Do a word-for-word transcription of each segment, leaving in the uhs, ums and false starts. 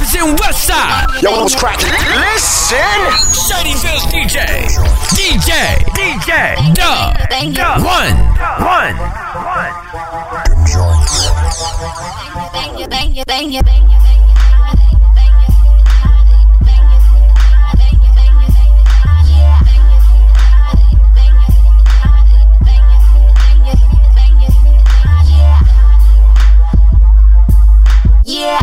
representing Westside. Yo, what's cracking? Listen. Shadyville's D J. D J. D J. Dub. Dub. One. One. One. Bang you, bang you, bang you, bang you. Yeah.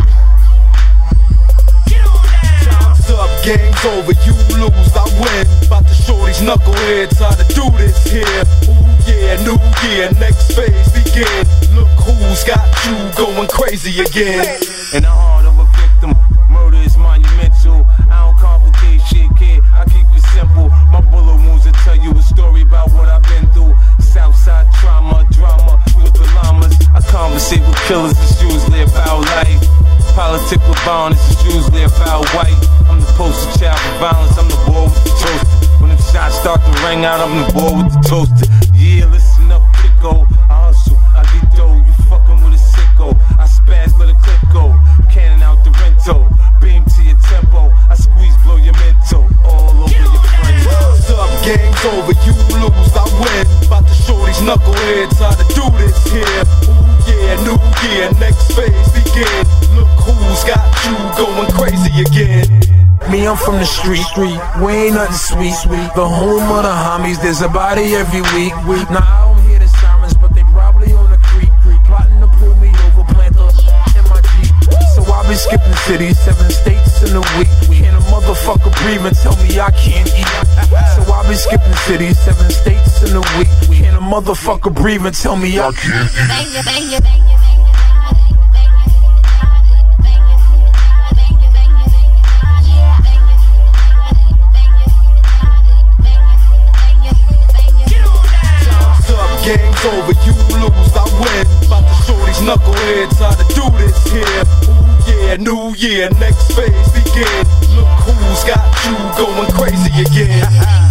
Time's up, game's over, you lose, I win. About to show these knuckleheads how to do this here. Ooh yeah, new year, next phase begin. Look who's got you going crazy again. In the heart of a victim, murder is monumental. I don't complicate shit, kid, I keep it simple. My bullet wounds will tell you a story about what I've been through. Southside trauma, drama with the llamas. I conversate with killers, it's usually about life. Politics with violence is usually about white. I'm the poster child for violence, I'm the boy with the toaster. When the shots start to ring out, I'm the boy with the toaster. Yeah, listen up, Pico. I hustle, I get dough. You fucking with a sicko. I spaz, let a clip go. Cannon out the rento. Beam to your tempo. I squeeze, blow your mental. All over your brain. What's up, game's over, you lose, I win. About to show these knuckleheads how to do this here. Ooh yeah, new year, next phase begin. Look who's got you going crazy again. Me, I'm from the street, street. We ain't nothing sweet, sweet. The home of the homies, there's a body every week, week. Now I don't hear the sirens, but they probably on the creek, creek. Plotting to pull me over, plant the in my Jeep. So I be skipping cities, seven states in a week. Can a motherfucker breathe and tell me I can't eat? So I be skipping cities, seven states in a week. Can a motherfucker breathe and tell me I can't eat? Bang you, bang you, bang you. Game's over, you lose, I win. About to show these knuckleheads how to do this here. Ooh yeah, new year, next phase begin. Look who's got you going crazy again.